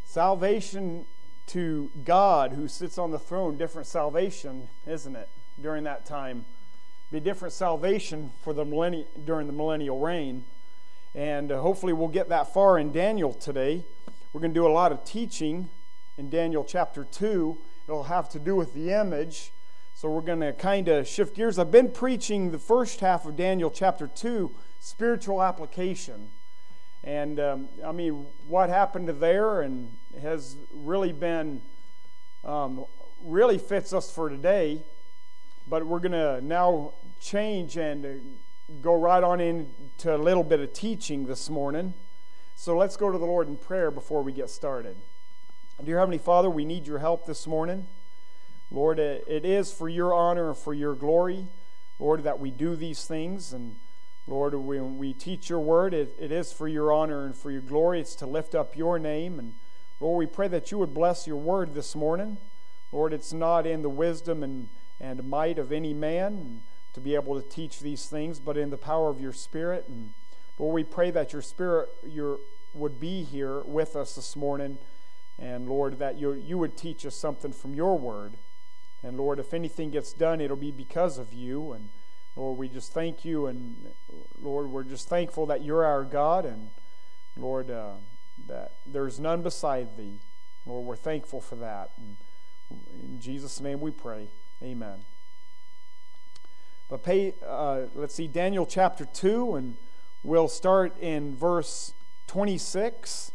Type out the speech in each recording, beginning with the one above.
Salvation to God who sits on the throne, different salvation, isn't it, during that time? Be a different salvation for the during the millennial reign. And hopefully we'll get that far in Daniel today. We're going to do a lot of teaching in Daniel chapter 2. It'll have to do with the image. So we're going to kind of shift gears. I've been preaching the first half of Daniel chapter 2, spiritual application. And what happened there and has really been, really fits us for today. But we're going to now change and go right on into a little bit of teaching this morning. So let's go to the Lord in prayer before we get started. Dear Heavenly Father, we need your help this morning. Lord, it is for your honor and for your glory, Lord, that we do these things. And Lord, when we teach your word, it is for your honor and for your glory. It's to lift up your name. And Lord, we pray that you would bless your word this morning. Lord, it's not in the wisdom and might of any man to be able to teach these things, but in the power of your Spirit. And Lord, we pray that your Spirit would be here with us this morning. And Lord, that you would teach us something from your word. And Lord, if anything gets done, it'll be because of you. And Lord, we just thank you. And Lord, we're just thankful that you're our God. And Lord, that there's none beside thee. Lord, we're thankful for that. And in Jesus' name we pray. Amen. But let's see, Daniel chapter 2, and we'll start in verse 26.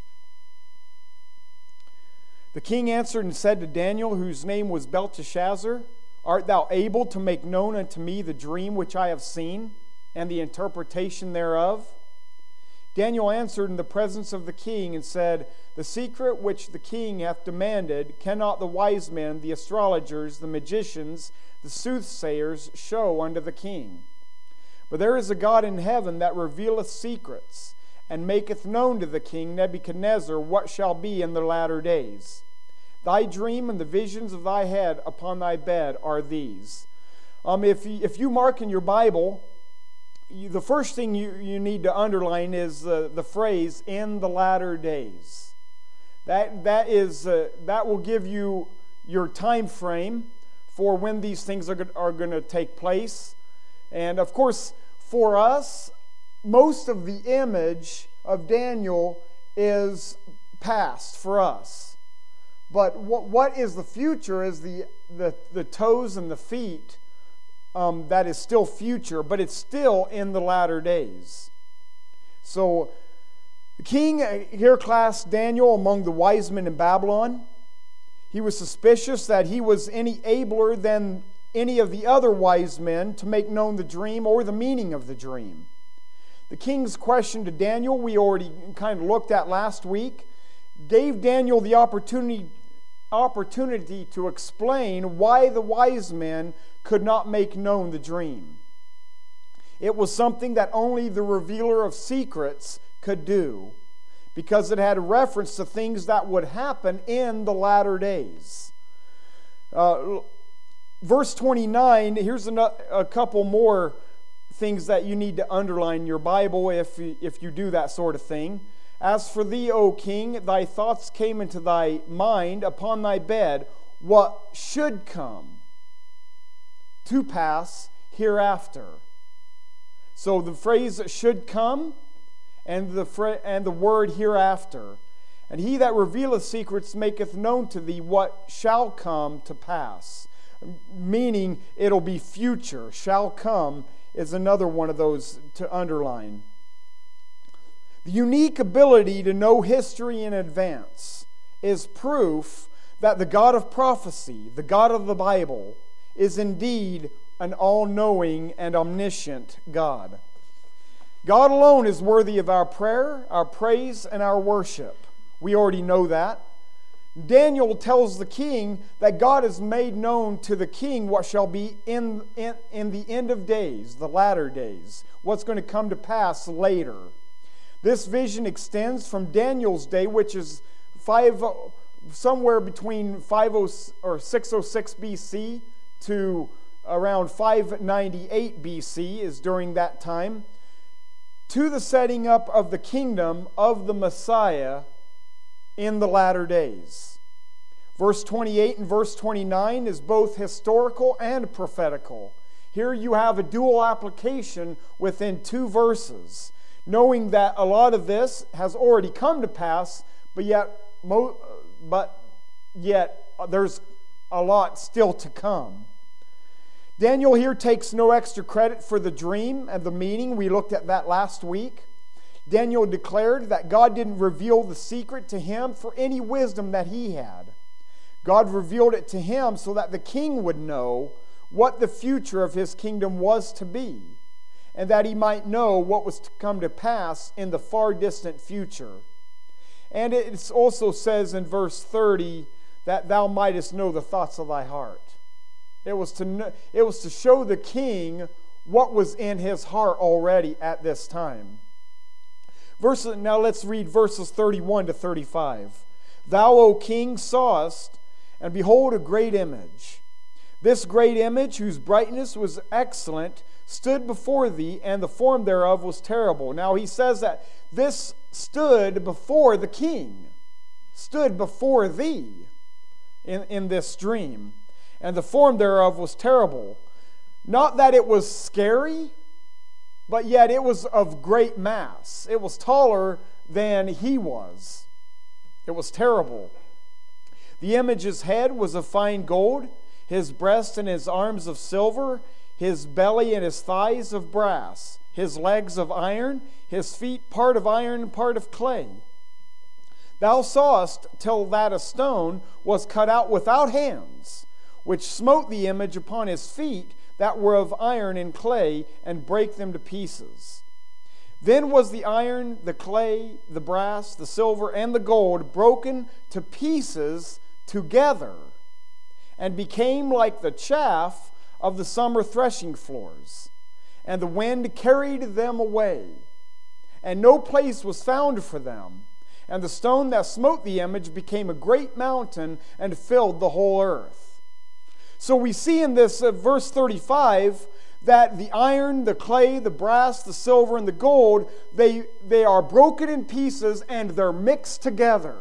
The king answered and said to Daniel, whose name was Belteshazzar, art thou able to make known unto me the dream which I have seen, and the interpretation thereof? Daniel answered in the presence of the king and said, the secret which the king hath demanded cannot the wise men, the astrologers, the magicians, the soothsayers show unto the king. But there is a God in heaven that revealeth secrets, and maketh known to the king Nebuchadnezzar what shall be in the latter days. Thy dream and the visions of thy head upon thy bed are these. If you mark in your Bible, the first thing you need to underline is the phrase, in the latter days. That will give you your time frame for when these things are going to take place. And of course, for us, most of the image of Daniel is past for us. But what is the future is the toes and the feet. That is still future, but it's still in the latter days. So the king here classed Daniel among the wise men in Babylon. He was suspicious that he was any abler than any of the other wise men to make known the dream or the meaning of the dream. The king's question to Daniel, we already kind of looked at last week, gave Daniel the opportunity to explain why the wise men could not make known the dream. It was something that only the revealer of secrets could do, because it had reference to things that would happen in the latter days. Verse 29, here's a couple more things that you need to underline in your Bible if you do that sort of thing. As for thee, O king, thy thoughts came into thy mind upon thy bed, what should come to pass hereafter. So the phrase should come and the word hereafter. And he that revealeth secrets maketh known to thee what shall come to pass. Meaning it'll be future. Shall come is another one of those to underline. The unique ability to know history in advance is proof that the God of prophecy, the God of the Bible, is indeed an all-knowing and omniscient God. God alone is worthy of our prayer, our praise, and our worship. We already know that. Daniel tells the king that God has made known to the king what shall be in the end of days, the latter days, what's going to come to pass later. This vision extends from Daniel's day, which is somewhere between 606 BC to around 598 BC is during that time, to the setting up of the kingdom of the Messiah in the latter days. Verse 28 and verse 29 is both historical and prophetical. Here you have a dual application within two verses, knowing that a lot of this has already come to pass, but yet there's a lot still to come. Daniel here takes no extra credit for the dream and the meaning. We looked at that last week. Daniel declared that God didn't reveal the secret to him for any wisdom that he had. God revealed it to him so that the king would know what the future of his kingdom was to be, and that he might know what was to come to pass in the far distant future. And it also says in verse 30 that thou mightest know the thoughts of thy heart. It was to show the king what was in his heart already at this time. Now let's read verses 31 to 35. Thou, O king, sawest, and behold, a great image. This great image, whose brightness was excellent, stood before thee, and the form thereof was terrible. Now he says that this stood before the king, stood before thee in this dream, and the form thereof was terrible. Not that it was scary, but yet it was of great mass. It was taller than he was. It was terrible. The image's head was of fine gold, his breast and his arms of silver, his belly and his thighs of brass, his legs of iron, his feet part of iron and part of clay. Thou sawest till that a stone was cut out without hands, which smote the image upon his feet that were of iron and clay, and brake them to pieces. Then was the iron, the clay, the brass, the silver, and the gold broken to pieces together, and became like the chaff of the summer threshing floors. And the wind carried them away, and no place was found for them. And the stone that smote the image became a great mountain and filled the whole earth. So we see in this verse 35 that the iron, the clay, the brass, the silver, and the gold, they are broken in pieces and they're mixed together.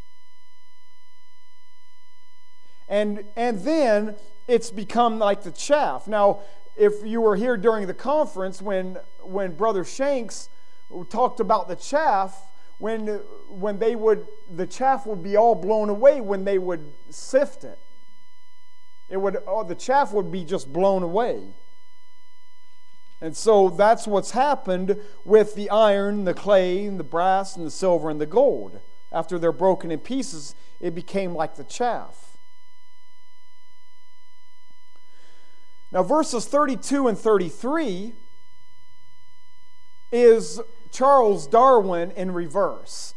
And then it's become like the chaff. Now, if you were here during the conference when Brother Shanks talked about the chaff, when the chaff would be all blown away when they would sift it. The chaff would be just blown away. And so that's what's happened with the iron, the clay, and the brass, and the silver, and the gold. After they're broken in pieces, it became like the chaff. Now, verses 32 and 33 is Charles Darwin in reverse.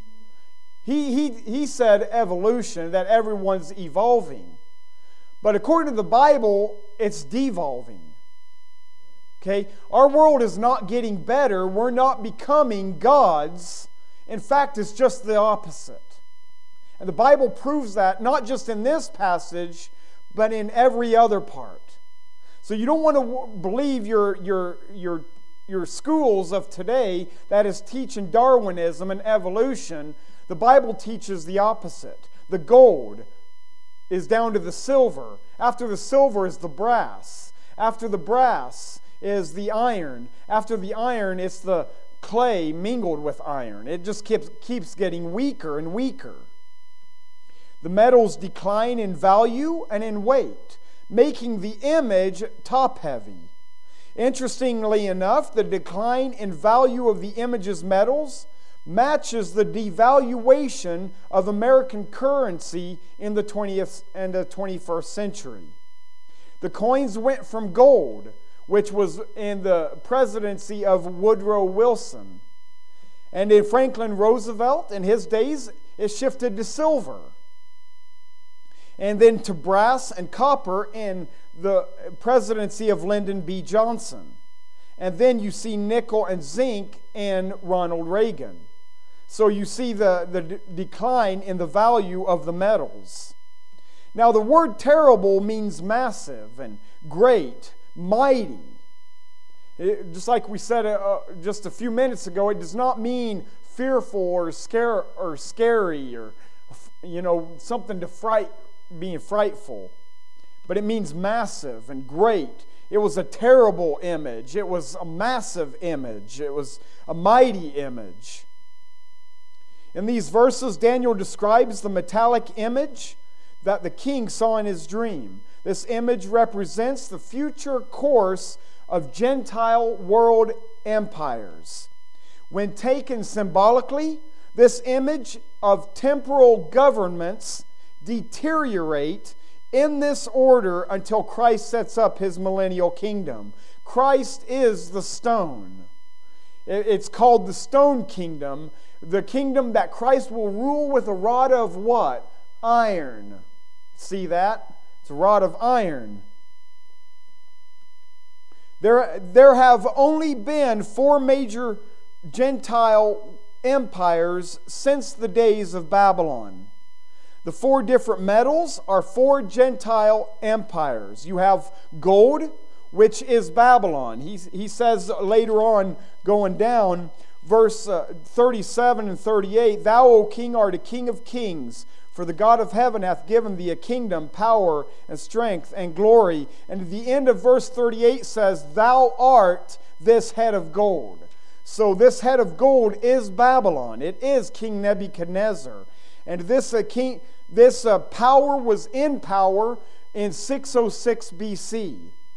He said evolution, that everyone's evolving. But according to the Bible, it's devolving. Okay? Our world is not getting better. We're not becoming gods. In fact, it's just the opposite. And the Bible proves that, not just in this passage, but in every other part. So you don't want to believe your schools of today that is teaching Darwinism and evolution. The Bible teaches the opposite. The gold is down to the silver. After the silver is the brass. After the brass is the iron. After the iron, it's the clay mingled with iron. It just keeps getting weaker and weaker. The metals decline in value and in weight, making the image top-heavy. Interestingly enough, the decline in value of the image's metals matches the devaluation of American currency in the 20th and the 21st century. The coins went from gold, which was in the presidency of Woodrow Wilson, and in Franklin Roosevelt, in his days, it shifted to silver, and then to brass and copper in the presidency of Lyndon B. Johnson. And then you see nickel and zinc in Ronald Reagan. So you see the decline in the value of the metals. Now the word terrible means massive and great, mighty. Just like we said just a few minutes ago, it does not mean fearful or scary or something to being frightful. But it means massive and great. It was a terrible image. It was a massive image. It was a mighty image. In these verses, Daniel describes the metallic image that the king saw in his dream. This image represents the future course of Gentile world empires. When taken symbolically, this image of temporal governments deteriorate in this order until Christ sets up his millennial kingdom. Christ is the stone. It's called the stone kingdom, the kingdom that Christ will rule with a rod of what? Iron. See that? It's a rod of iron. There have only been 4 major Gentile empires since the days of Babylon. The 4 different metals are 4 Gentile empires. You have gold, which is Babylon. He says later on, going down, verse 37 and 38, Thou, O king, art a king of kings, for the God of heaven hath given thee a kingdom, power, and strength, and glory. And at the end of verse 38 says, Thou art this head of gold. So this head of gold is Babylon. It is King Nebuchadnezzar. And this power was in power in 606 BC.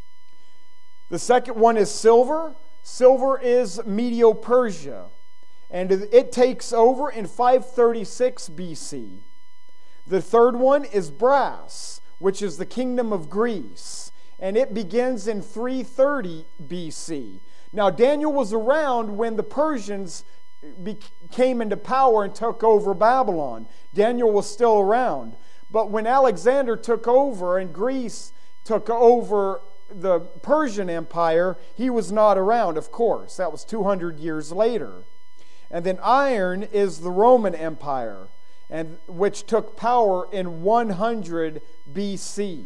The second one is silver. Silver is Medo-Persia. And it takes over in 536 BC. The third one is brass, which is the kingdom of Greece. And it begins in 330 BC. Now, Daniel was around when the Persians came into power and took over Babylon. Daniel was still around. But when Alexander took over and Greece took over the Persian Empire, he was not around, of course. That was 200 years later. And then iron is the Roman Empire, and which took power in 100 BC.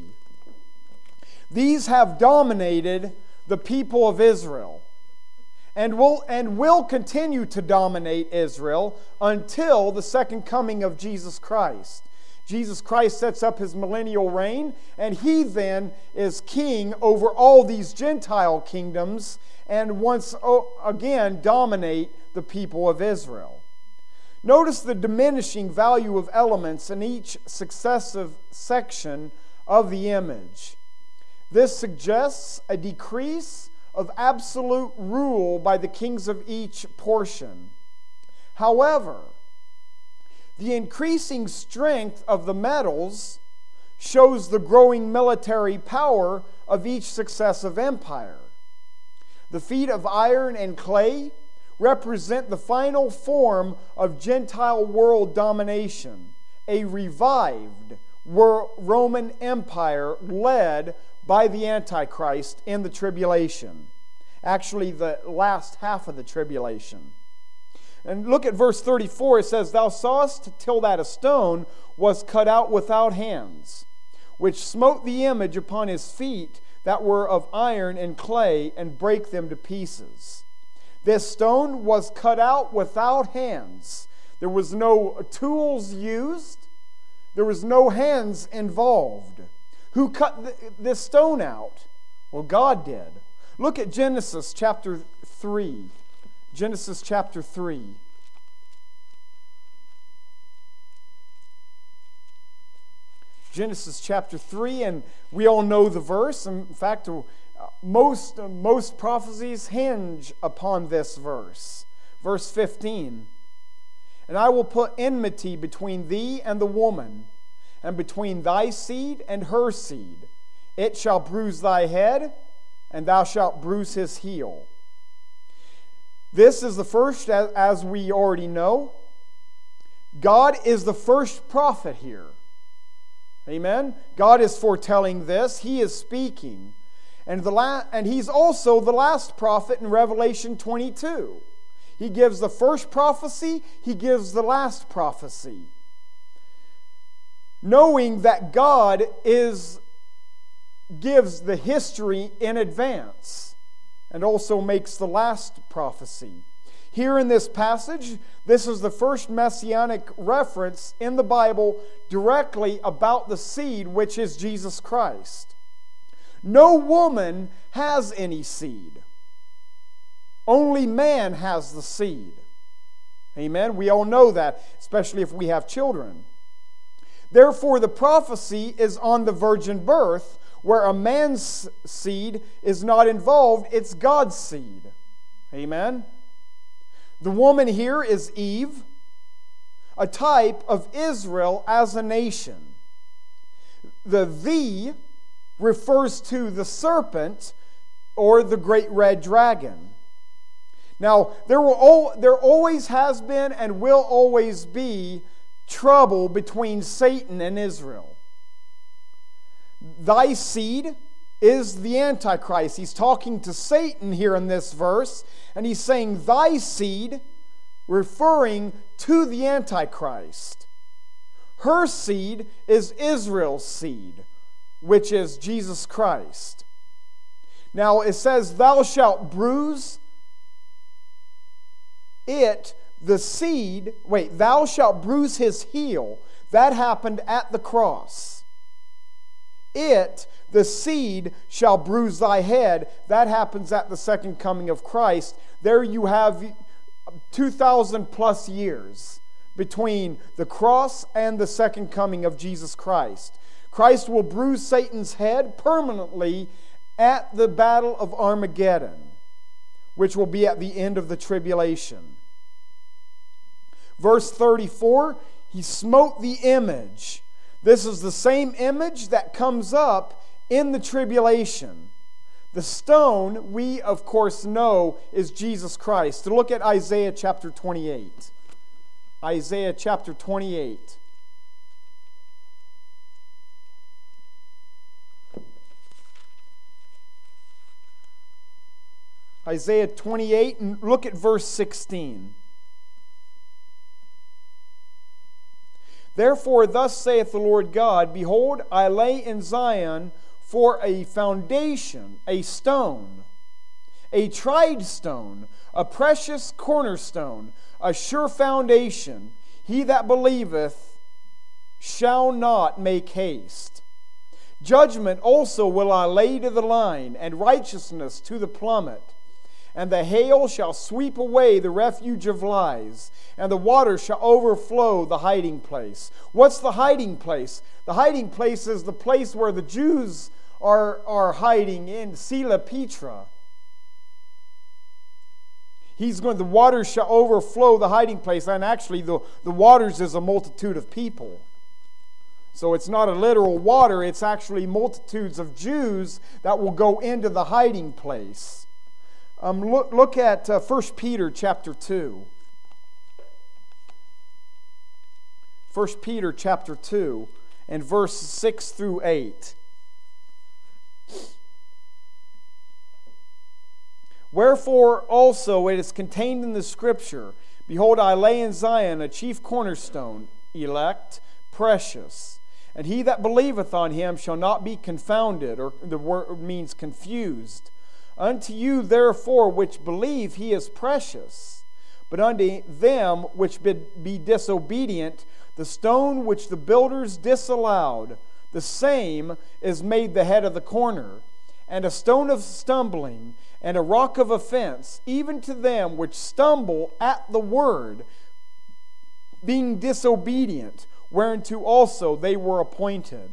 These have dominated the people of Israel and will continue to dominate Israel until the second coming of Jesus Christ. Jesus Christ sets up his millennial reign, and he then is king over all these Gentile kingdoms and once again dominate the people of Israel. Notice the diminishing value of elements in each successive section of the image. This suggests a decrease of absolute rule by the kings of each portion. However, the increasing strength of the metals shows the growing military power of each successive empire. The feet of iron and clay represent the final form of Gentile world domination, a revived Roman Empire led by the Antichrist in the tribulation. Actually, the last half of the tribulation. And look at verse 34. It says, Thou sawest till that a stone was cut out without hands, which smote the image upon his feet that were of iron and clay, and brake them to pieces. This stone was cut out without hands. There was no tools used. There was no hands involved. Who cut this stone out? Well, God did. Look at Genesis chapter 3. Genesis chapter 3. Genesis chapter 3, and we all know the verse. In fact, most prophecies hinge upon this verse. Verse 15. And I will put enmity between thee and the woman, and between thy seed and her seed. It shall bruise thy head, and thou shalt bruise his heel. This is the first, as we already know. God is the first prophet here. Amen? God is foretelling this. He is speaking. And he's also the last prophet in Revelation 22. He gives the first prophecy. He gives the last prophecy. Knowing that God gives the history in advance and also makes the last prophecy. Here in this passage, this is the first messianic reference in the Bible directly about the seed, which is Jesus Christ. No woman has any seed. Only man has the seed. Amen? We all know that, especially if we have children. Therefore, the prophecy is on the virgin birth, where a man's seed is not involved, it's God's seed. Amen? The woman here is Eve, a type of Israel as a nation. The refers to the serpent or the great red dragon. Now, there always has been and will always be trouble between Satan and Israel. Thy seed is the Antichrist. He's talking to Satan here in this verse, and he's saying, thy seed, referring to the Antichrist. Her seed is Israel's seed, which is Jesus Christ. Now it says, thou shalt bruise thou shalt bruise his heel. That happened at the cross. The seed, shall bruise thy head. That happens at the second coming of Christ. There you have 2,000 plus years between the cross and the second coming of Jesus Christ. Christ will bruise Satan's head permanently at the battle of Armageddon, which will be at the end of the tribulation. Verse 34, he smote the image. This is the same image that comes up in the tribulation. The stone, we of course know, is Jesus Christ. To look at Isaiah chapter 28. Isaiah chapter 28. Isaiah 28, and look at verse 16. Therefore, thus saith the Lord God, behold, I lay in Zion for a foundation, a stone, a tried stone, a precious cornerstone, a sure foundation. He that believeth shall not make haste. Judgment also will I lay to the line, and righteousness to the plummet. And the hail shall sweep away the refuge of lies, and the water shall overflow the hiding place. What's the hiding place? The hiding place is the place where the Jews are hiding in Sela Petra. The waters shall overflow the hiding place, and actually the waters is a multitude of people. So it's not a literal water, it's actually multitudes of Jews that will go into the hiding place. Look at 1 Peter chapter 2. 1 Peter chapter 2 and verses 6 through 8. Wherefore also it is contained in the Scripture, behold, I lay in Zion a chief cornerstone, elect, precious. And he that believeth on him shall not be confounded, or the word means confused. Unto you, therefore, which believe, he is precious. But unto them which be disobedient, the stone which the builders disallowed, the same is made the head of the corner, and a stone of stumbling, and a rock of offense, even to them which stumble at the word, being disobedient, whereunto also they were appointed.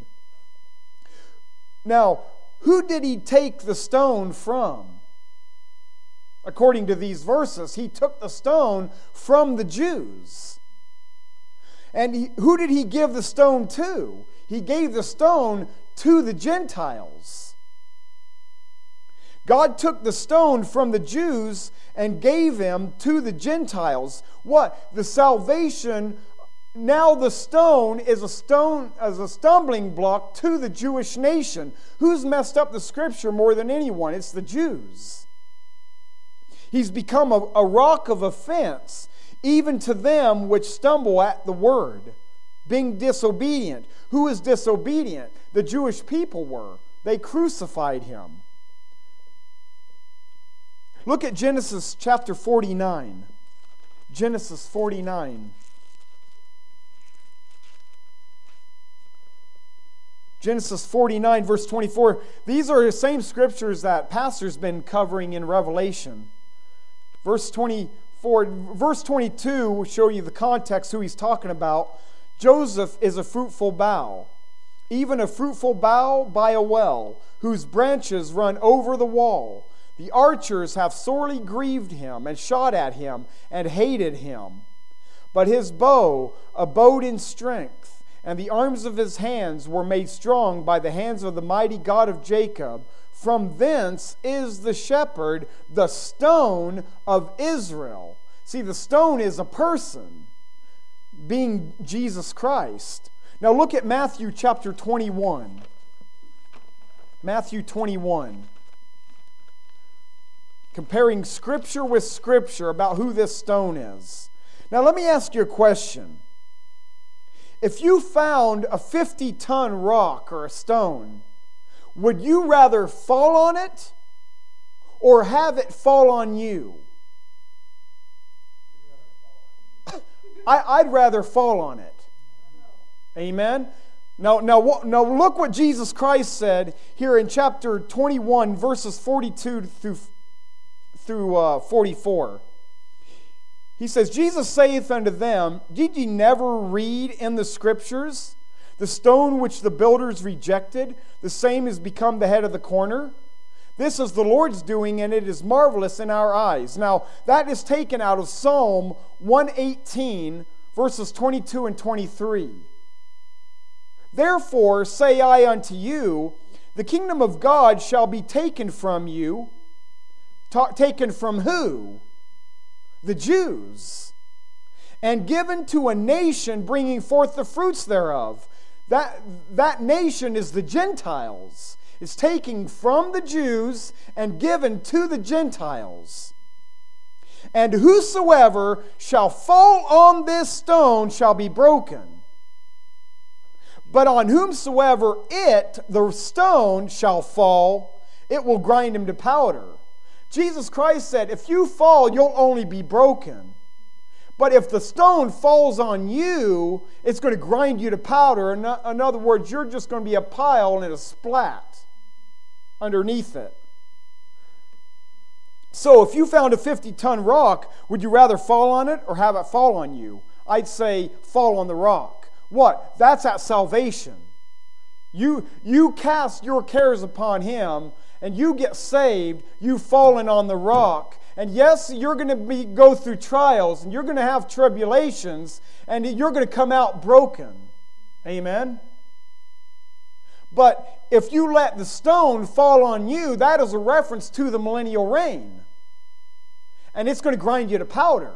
Now, who did he take the stone from? According to these verses, he took the stone from the Jews. And who did he give the stone to? He gave the stone to the Gentiles. God took the stone from the Jews and gave him to the Gentiles. What? The salvation. Now the stone is a stumbling block to the Jewish nation. Who's messed up the Scripture more than anyone? It's the Jews. He's become a rock of offense, even to them which stumble at the word, being disobedient. Who is disobedient? The Jewish people were. They crucified him. Look at Genesis chapter 49. Genesis 49. Genesis 49, verse 24. These are the same scriptures that Pastor's been covering in Revelation. Verse 24, verse 22 will show you the context, who he's talking about. Joseph is a fruitful bough, even a fruitful bough by a well, whose branches run over the wall. The archers have sorely grieved him and shot at him and hated him. But his bow abode in strength, and the arms of his hands were made strong by the hands of the mighty God of Jacob. From thence is the shepherd, the stone of Israel. See, the stone is a person, being Jesus Christ. Now look at Matthew chapter 21. Matthew 21. Comparing Scripture with Scripture about who this stone is. Now let me ask you a question. If you found a 50-ton rock or a stone, would you rather fall on it or have it fall on you? I'd rather fall on it. Amen? Now look what Jesus Christ said here in chapter 21, verses 42 through 44. He says, Jesus saith unto them, Did ye never read in the Scriptures, the stone which the builders rejected, the same is become the head of the corner? This is the Lord's doing, and it is marvelous in our eyes. Now, that is taken out of Psalm 118, verses 22 and 23. Therefore say I unto you, the kingdom of God shall be taken from you. Taken from who? The Jews, and given to a nation bringing forth the fruits thereof. That nation is the Gentiles. It's taken from the Jews and given to the Gentiles. And whosoever shall fall on this stone shall be broken. But on whomsoever the stone shall fall, it will grind him to powder. Jesus Christ said, if you fall, you'll only be broken. But if the stone falls on you, it's going to grind you to powder. In other words, you're just going to be a pile and a splat underneath it. So if you found a 50-ton rock, would you rather fall on it or have it fall on you? I'd say fall on the rock. What? That's at salvation. You cast your cares upon Him, and you get saved. You've fallen on the rock. And yes, you're going to go through trials, and you're going to have tribulations, and you're going to come out broken. Amen? But if you let the stone fall on you, that is a reference to the millennial reign. And it's going to grind you to powder.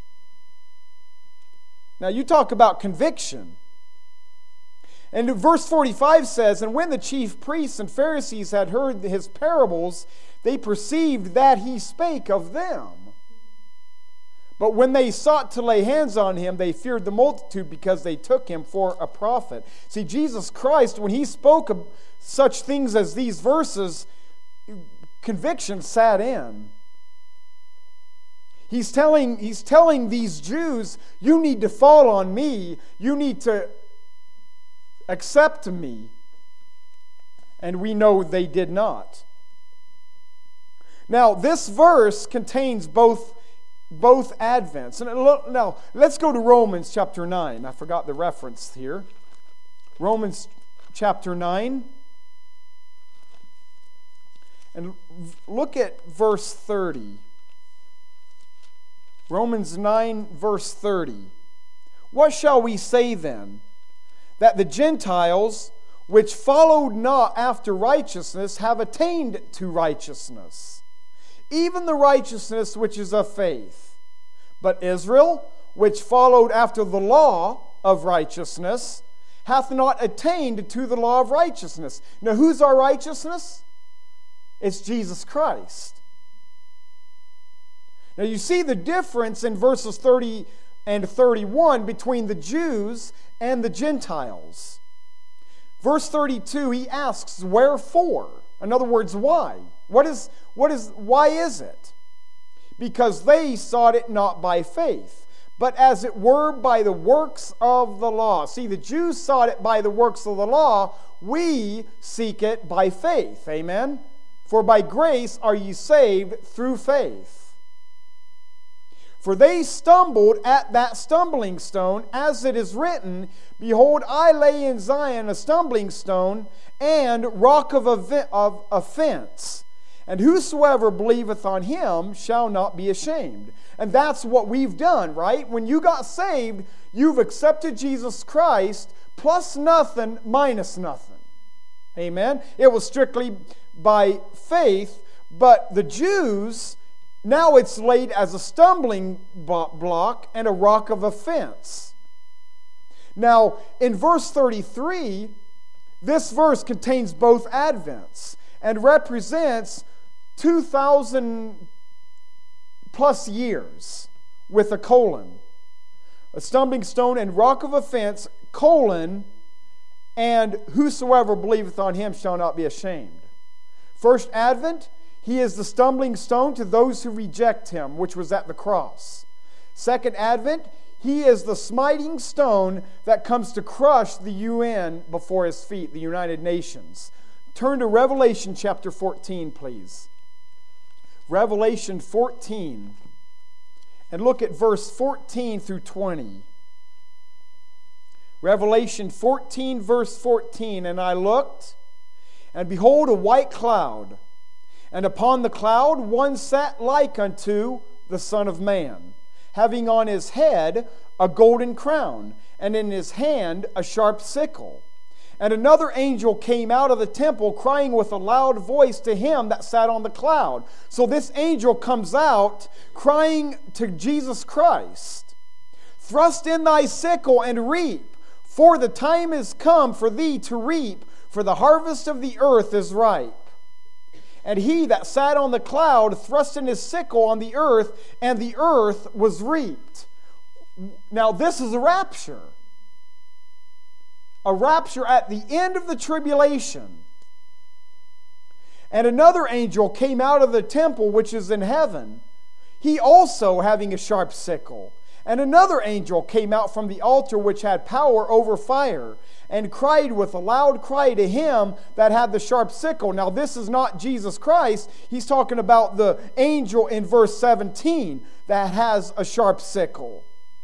Now you talk about conviction. And verse 45 says, And when the chief priests and Pharisees had heard his parables, they perceived that he spake of them. But when they sought to lay hands on him, they feared the multitude because they took him for a prophet. See, Jesus Christ, when he spoke of such things as these verses, conviction sat in. He's telling these Jews, you need to fall on me. You need to accept me. And we know they did not. Now, this verse contains both advents. And now, let's go to Romans chapter 9. I forgot the reference here. Romans chapter 9. And look at verse 30. Romans 9, verse 30. What shall we say then? That the Gentiles, which followed not after righteousness, have attained to righteousness, even the righteousness which is of faith. But Israel, which followed after the law of righteousness, hath not attained to the law of righteousness. Now, who's our righteousness? It's Jesus Christ. Now, you see the difference in verses 30 and 31 between the Jews and the Gentiles. Verse 32, he asks, wherefore? In other words, why? Why is it? Because they sought it not by faith. but as it were by the works of the law. See, the Jews sought it by the works of the law. We seek it by faith. Amen? For by grace are ye saved through faith. For they stumbled at that stumbling stone, as it is written, Behold, I lay in Zion a stumbling stone and rock of offense, and whosoever believeth on him shall not be ashamed. And that's what we've done, right? When you got saved, you've accepted Jesus Christ, plus nothing, minus nothing. Amen? It was strictly by faith, but the Jews, now it's laid as a stumbling block and a rock of offense. Now, in verse 33, this verse contains both advents and represents 2,000 plus years with a colon. A stumbling stone and rock of offense, colon, and whosoever believeth on him shall not be ashamed. First advent, he is the stumbling stone to those who reject him, which was at the cross. Second advent, he is the smiting stone that comes to crush the UN before his feet, the United Nations. Turn to Revelation chapter 14, please. Revelation 14. And look at verse 14 through 20. Revelation 14, verse 14. And I looked, and behold, a white cloud. And upon the cloud one sat like unto the Son of Man, having on his head a golden crown, and in his hand a sharp sickle. And another angel came out of the temple, crying with a loud voice to him that sat on the cloud. So this angel comes out, crying to Jesus Christ, Thrust in thy sickle and reap, for the time is come for thee to reap, for the harvest of the earth is ripe. And he that sat on the cloud thrust in his sickle on the earth, and the earth was reaped. Now this is a rapture. A rapture at the end of the tribulation. And another angel came out of the temple which is in heaven, he also having a sharp sickle. And another angel came out from the altar which had power over fire, and cried with a loud cry to him that had the sharp sickle. Now this is not Jesus Christ. He's talking about the angel in verse 17 that has a sharp sickle.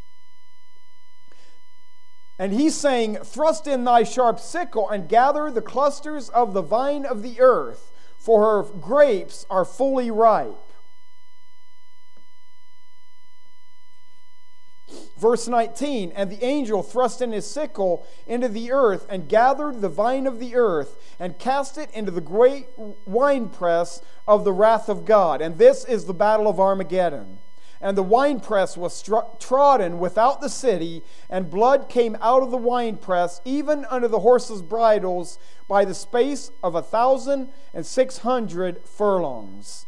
And he's saying, Thrust in thy sharp sickle and gather the clusters of the vine of the earth, for her grapes are fully ripe. Verse 19, And the angel thrust in his sickle into the earth, and gathered the vine of the earth, and cast it into the great winepress of the wrath of God. And this is the battle of Armageddon. And the winepress was trodden without the city, and blood came out of the winepress, even under the horses' bridles, by the space of 1,600 furlongs.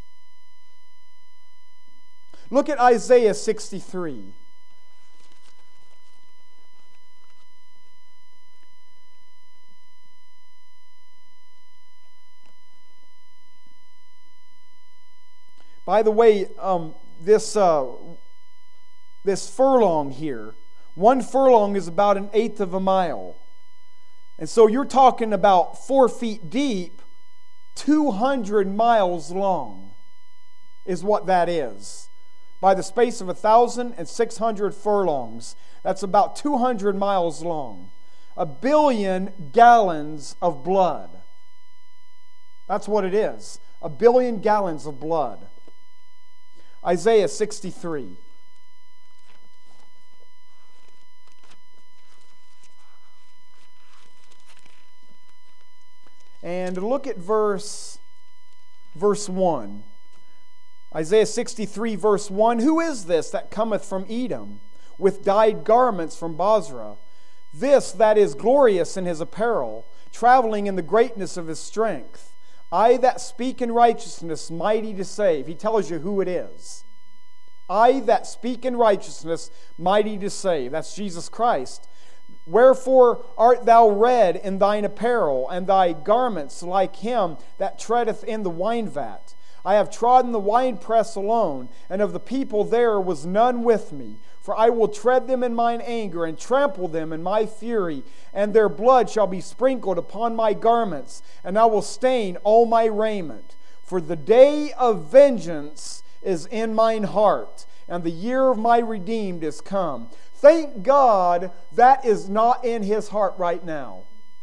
Look at Isaiah 63. By the way, this furlong here, one furlong is about 1/8 of a mile. And so you're talking about 4 feet deep, 200 miles long is what that is. By the space of 1,600 furlongs, that's about 200 miles long. 1 billion gallons of blood. That's what it is. 1 billion gallons of blood. Isaiah 63. And look at verse 1. Isaiah 63, verse 1. Who is this that cometh from Edom, with dyed garments from Bozrah? This that is glorious in his apparel, traveling in the greatness of his strength. I that speak in righteousness, mighty to save. He tells you who it is. I that speak in righteousness, mighty to save. That's Jesus Christ. Wherefore art thou red in thine apparel, and thy garments like him that treadeth in the wine vat? I have trodden the winepress alone, and of the people there was none with me. For I will tread them in mine anger, and trample them in my fury, and their blood shall be sprinkled upon my garments, and I will stain all my raiment. For the day of vengeance is in mine heart, and the year of my redeemed is come. Thank God that is not in his heart right now.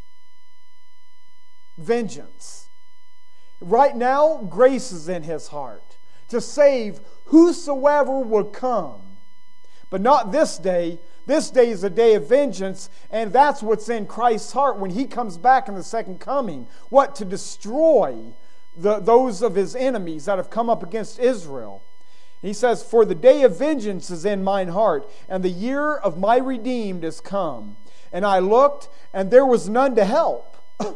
Vengeance. Right now, grace is in his heart to save whosoever would come. But not this day. This day is a day of vengeance, and that's what's in Christ's heart when he comes back in the second coming. What? To destroy those of his enemies that have come up against Israel. He says, for the day of vengeance is in mine heart, and the year of my redeemed is come. And I looked, and there was none to help.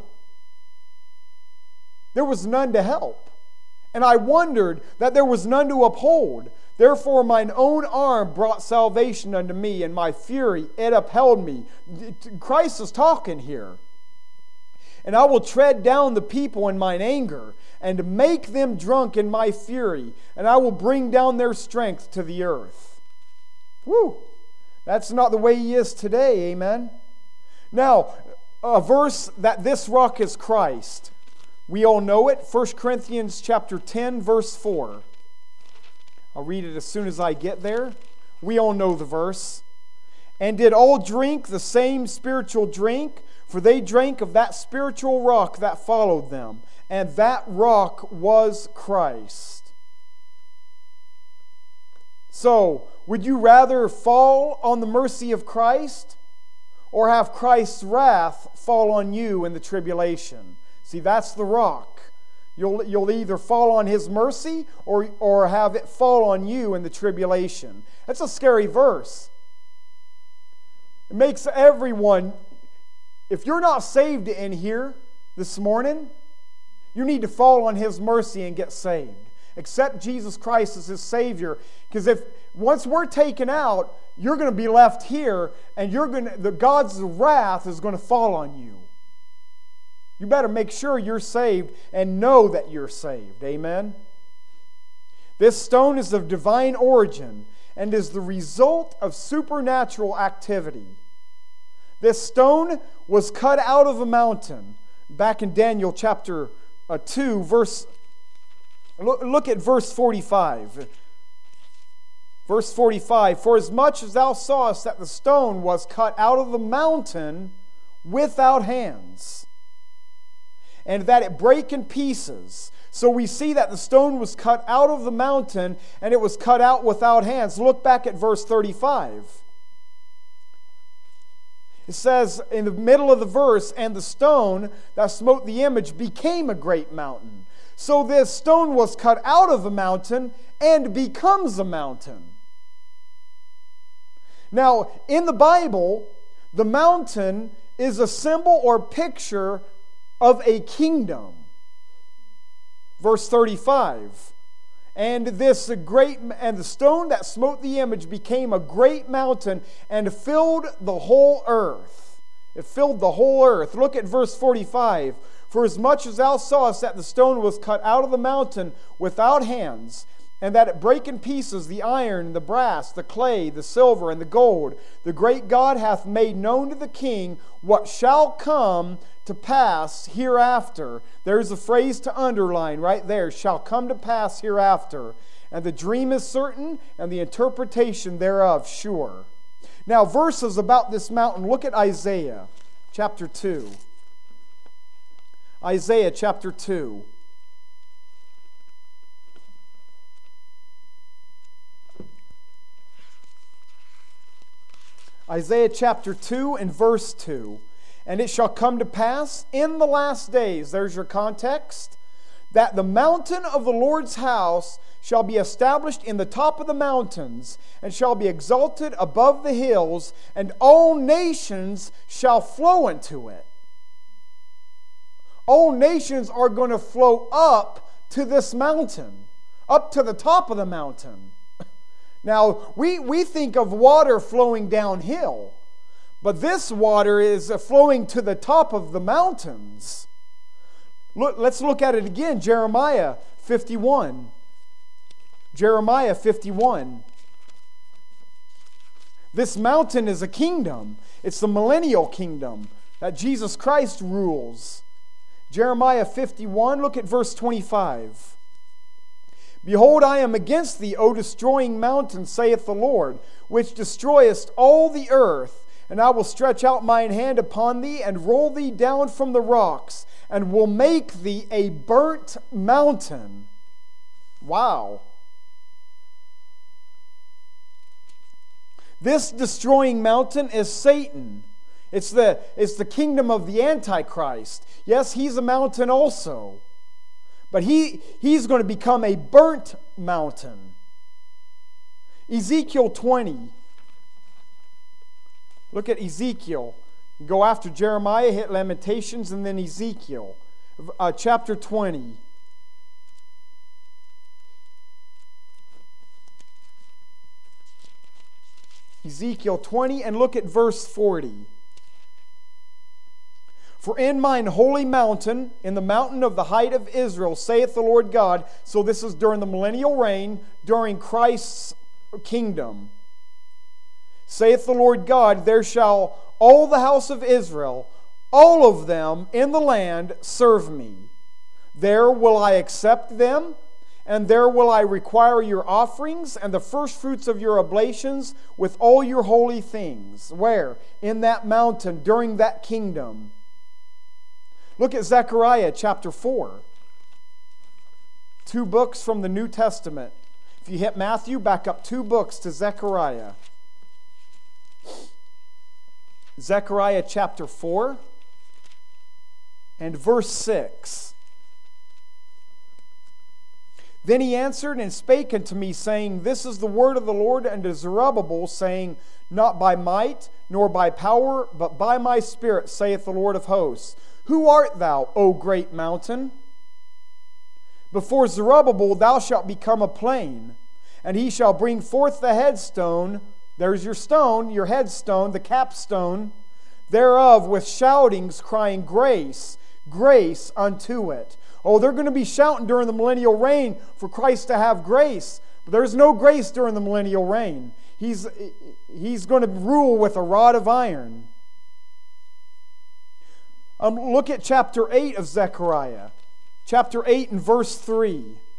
There was none to help. And I wondered that there was none to uphold. Therefore mine own arm brought salvation unto me, and my fury, it upheld me. Christ is talking here. And I will tread down the people in mine anger, and make them drunk in my fury, and I will bring down their strength to the earth. Woo! That's not the way he is today, amen? Now, a verse that this rock is Christ. We all know it, 1 Corinthians chapter 10, verse 4. I'll read it as soon as I get there. We all know the verse. And did all drink the same spiritual drink? For they drank of that spiritual rock that followed them, and that rock was Christ. So, would you rather fall on the mercy of Christ, or have Christ's wrath fall on you in the tribulation? See, that's the rock. You'll either fall on his mercy, or have it fall on you in the tribulation. That's a scary verse. It makes everyone... If you're not saved in here this morning, you need to fall on his mercy and get saved. Accept Jesus Christ as his Savior. Because if once we're taken out, you're going to be left here, and God's wrath is going to fall on you. You better make sure you're saved and know that you're saved. Amen? This stone is of divine origin and is the result of supernatural activity. This stone was cut out of a mountain. Back in Daniel chapter 2, look at verse 45. Verse 45, for as much as thou sawest that the stone was cut out of the mountain without hands, and that it brake in pieces. So we see that the stone was cut out of the mountain, and it was cut out without hands. Look back at verse 35. It says in the middle of the verse, and the stone that smote the image became a great mountain. So this stone was cut out of a mountain and becomes a mountain. Now, in the Bible, the mountain is a symbol or picture of a kingdom. Verse 35. And the stone that smote the image became a great mountain and filled the whole earth. It filled the whole earth. Look at verse 45. For as much as thou sawest that the stone was cut out of the mountain without hands, and that it brake in pieces the iron, the brass, the clay, the silver, and the gold, the great God hath made known to the king what shall come to pass hereafter. There's a phrase to underline right there. Shall come to pass hereafter. And the dream is certain, and the interpretation thereof sure. Now, verses about this mountain. Look at Isaiah chapter 2. Isaiah chapter 2. Isaiah chapter 2 and verse 2. And it shall come to pass in the last days, there's your context, that the mountain of the Lord's house shall be established in the top of the mountains, and shall be exalted above the hills, and all nations shall flow into it. All nations are going to flow up to this mountain, up to the top of the mountain. Now, we think of water flowing downhill, but this water is flowing to the top of the mountains. Let's look at it again. Jeremiah 51. Jeremiah 51. This mountain is a kingdom. It's the millennial kingdom that Jesus Christ rules. Jeremiah 51, look at verse 25. Behold, I am against thee, O destroying mountain, saith the Lord, which destroyest all the earth. And I will stretch out mine hand upon thee, and roll thee down from the rocks, and will make thee a burnt mountain. Wow. This destroying mountain is Satan. It's the kingdom of the Antichrist. Yes, he's a mountain also. But he's going to become a burnt mountain. Ezekiel 20. Look at Ezekiel. You go after Jeremiah, hit Lamentations, and then Ezekiel. Chapter 20. Ezekiel 20, and look at verse 40. For in mine holy mountain, in the mountain of the height of Israel, saith the Lord God. So this is during the millennial reign, during Christ's kingdom. Saith the Lord God, there shall all the house of Israel, all of them in the land, serve me. There will I accept them, and there will I require your offerings and the first fruits of your oblations with all your holy things. Where? In that mountain, during that kingdom. Look at Zechariah chapter 4. 2 books from the New Testament. If you hit Matthew, back up 2 books to Zechariah. Zechariah chapter 4 and verse 6. Then he answered and spake unto me, saying, This is the word of the Lord unto Zerubbabel, saying, Not by might, nor by power, but by my Spirit, saith the Lord of hosts. Who art thou, O great mountain? Before Zerubbabel thou shalt become a plain, and he shall bring forth the headstone. There's your stone, your headstone, the capstone thereof, with shoutings, crying, Grace, grace unto it. Oh, they're going to be shouting during the millennial reign for Christ to have grace. But there's no grace during the millennial reign. He's going to rule with a rod of iron. Look at chapter 8 of Zechariah. Chapter 8 and verse 3.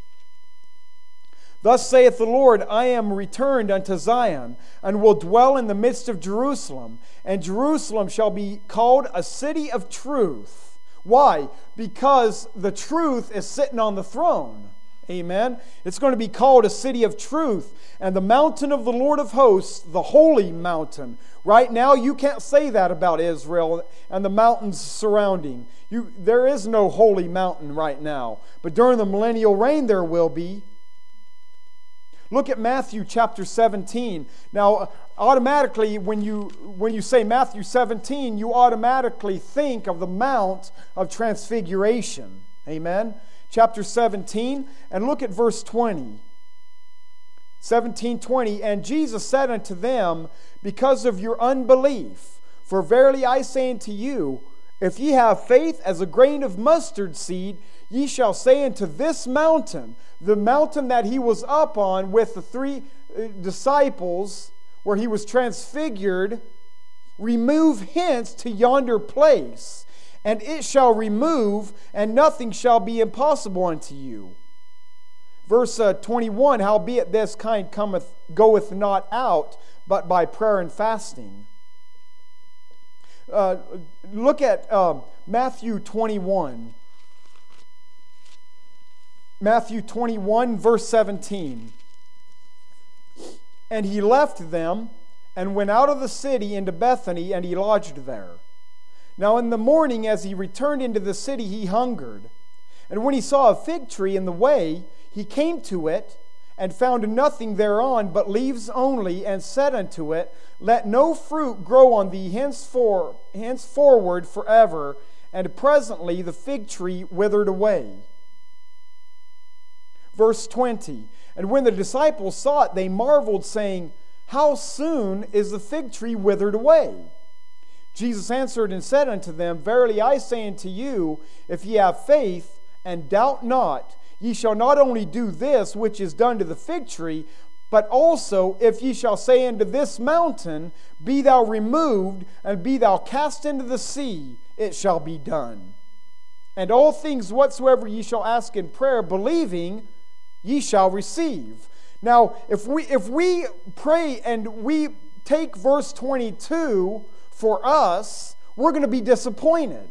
Thus saith the Lord, I am returned unto Zion, and will dwell in the midst of Jerusalem. And Jerusalem shall be called a city of truth. Why? Because the truth is sitting on the throne. Amen. It's going to be called a city of truth. And the mountain of the Lord of hosts, the holy mountain. Right now, you can't say that about Israel and the mountains surrounding. There is no holy mountain right now. But during the millennial reign, there will be. Look at Matthew chapter 17. Now, automatically, when you say Matthew 17, you automatically think of the Mount of Transfiguration. Amen? Chapter 17, and look at verse 20. 17:20, And Jesus said unto them, Because of your unbelief, for verily I say unto you, if ye have faith as a grain of mustard seed, ye shall say unto this mountain, the mountain that he was up on with the 3 disciples, where he was transfigured, remove hence to yonder place, and it shall remove, and nothing shall be impossible unto you. Verse 21, Howbeit this kind goeth not out, but by prayer and fasting. Look at Matthew 21. Matthew 21, verse 17. And he left them, and went out of the city into Bethany, and he lodged there. Now in the morning, as he returned into the city, he hungered. And when he saw a fig tree in the way, he came to it, and found nothing thereon but leaves only, and said unto it, Let no fruit grow on thee henceforward forever. And presently the fig tree withered away. Verse 20, And when the disciples saw it, they marveled, saying, How soon is the fig tree withered away? Jesus answered and said unto them, Verily I say unto you, if ye have faith, and doubt not, ye shall not only do this which is done to the fig tree, But also, if ye shall say unto this mountain, Be thou removed, and be thou cast into the sea, it shall be done. And all things whatsoever ye shall ask in prayer, believing, ye shall receive. Now, if we pray and we take verse 22 for us, we're going to be disappointed.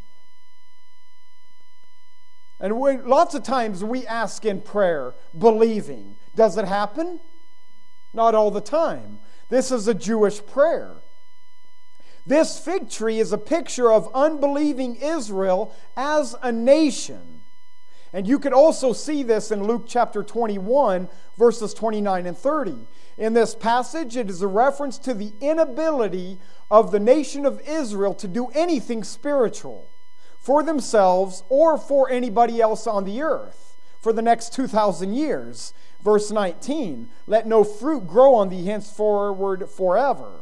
And lots of times we ask in prayer, believing. Does it happen? Not all the time. This is a Jewish prayer. This fig tree is a picture of unbelieving Israel as a nation. And you could also see this in Luke chapter 21, verses 29 and 30. In this passage, it is a reference to the inability of the nation of Israel to do anything spiritual for themselves or for anybody else on the earth for the next 2,000 years. Verse 19, let no fruit grow on thee henceforward forever.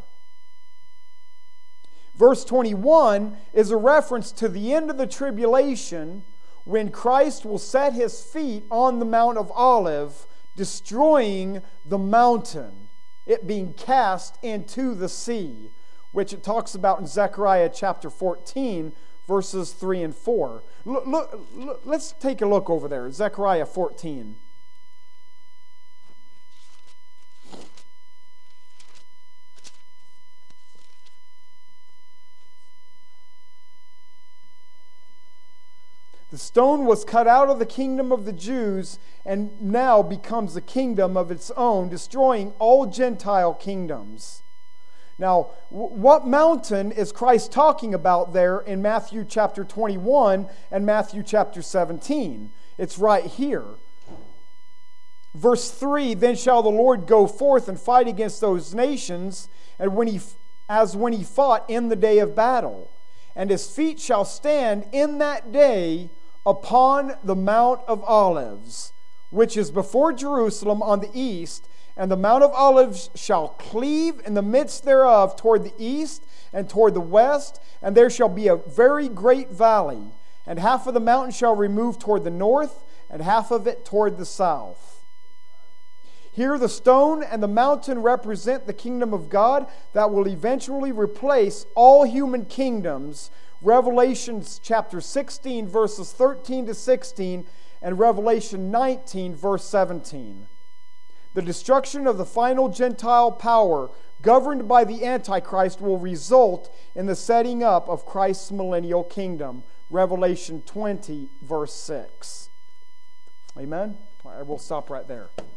Verse 21 is a reference to the end of the tribulation when Christ will set his feet on the Mount of Olives, destroying the mountain, it being cast into the sea, which it talks about in Zechariah chapter 14, verses 3 and 4. Let's take a look over there, Zechariah 14. The stone was cut out of the kingdom of the Jews and now becomes a kingdom of its own, destroying all Gentile kingdoms. Now, what mountain is Christ talking about there in Matthew chapter 21 and Matthew chapter 17? It's right here. Verse 3, then shall the Lord go forth and fight against those nations, and when he fought in the day of battle. And his feet shall stand in that day upon the Mount of Olives, which is before Jerusalem on the east, and the Mount of Olives shall cleave in the midst thereof toward the east and toward the west, and there shall be a very great valley, and half of the mountain shall remove toward the north, and half of it toward the south. Here the stone and the mountain represent the kingdom of God that will eventually replace all human kingdoms. Revelation chapter 16, verses 13 to 16, and Revelation 19, verse 17. The destruction of the final Gentile power governed by the Antichrist will result in the setting up of Christ's millennial kingdom. Revelation 20, verse 6. Amen? All right, we'll stop right there.